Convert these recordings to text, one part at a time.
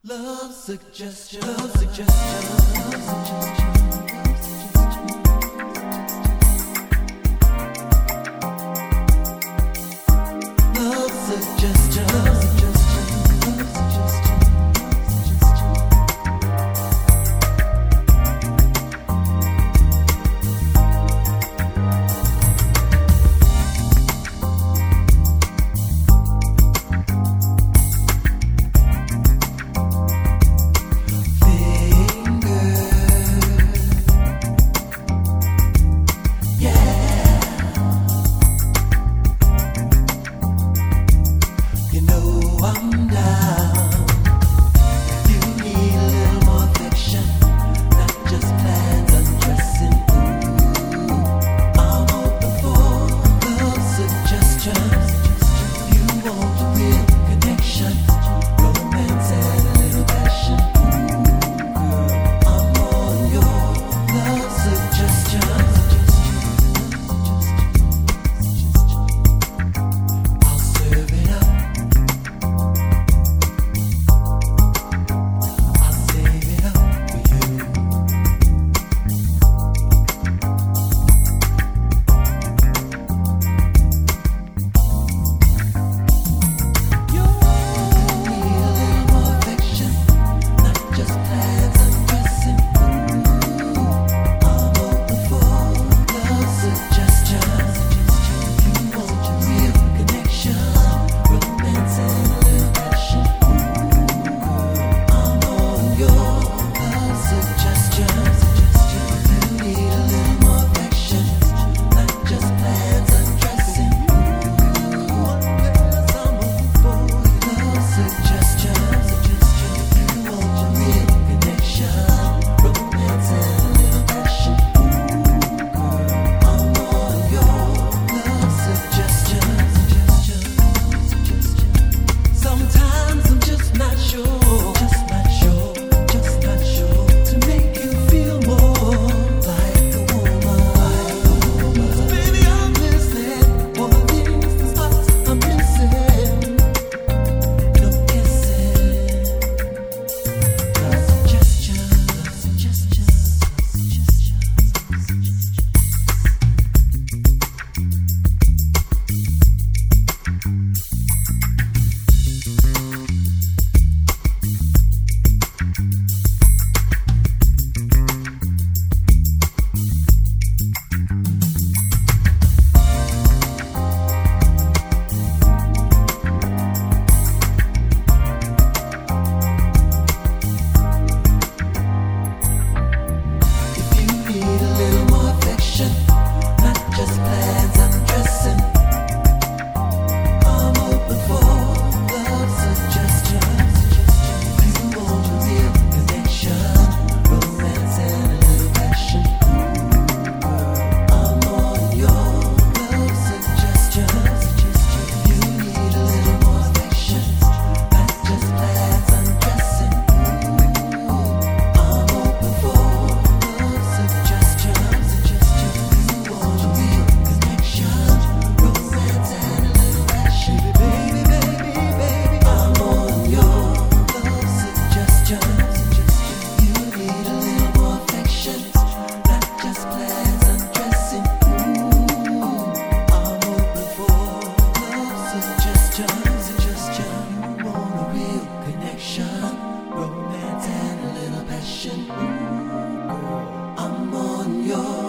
Love suggestion, love suggestion, love suggestion, love suggestion, love suggestion, love suggestion, love suggestion. I'm down. You need a little more affection, not just plans undressing. Ooh, I'm open for love suggestions. You want a real connection, romance and a little passion. Ooh, girl, I'm on your love suggestions. I'll serve it up.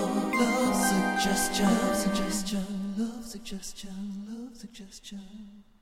Love suggestion, love suggestion, love suggestion.